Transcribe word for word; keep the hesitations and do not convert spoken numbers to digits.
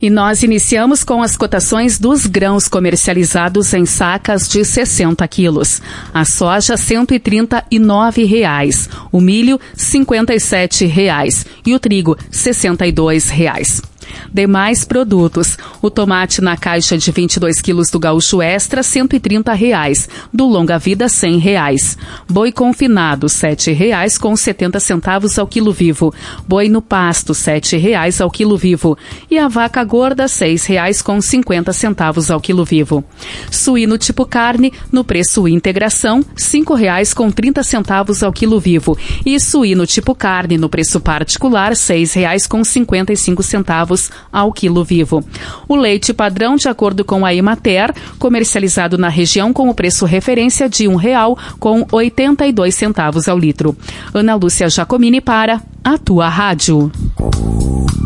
E nós iniciamos com as cotações dos grãos comercializados em sacas de sessenta quilos. A soja, cento e trinta e nove reais. O milho, cinquenta e sete reais. E o trigo, sessenta e dois reais. Demais produtos. O tomate na caixa de vinte e dois quilos do Gaúcho Extra, cento e trinta reais. Do Longa Vida, cem reais. Boi confinado, sete reais com setenta centavos ao quilo vivo. Boi no pasto, sete reais ao quilo vivo. E a vaca gorda, seis reais com cinquenta centavos ao quilo vivo. Suíno tipo carne, no preço integração, cinco reais com trinta centavos ao quilo vivo. E suíno tipo carne, no preço particular, seis reais com cinquenta e cinco centavos ao quilo vivo. O leite padrão, de acordo com a Emater, comercializado na região com o preço referência de um real com oitenta e dois centavos ao litro. Ana Lúcia Giacomini para a Tua Rádio.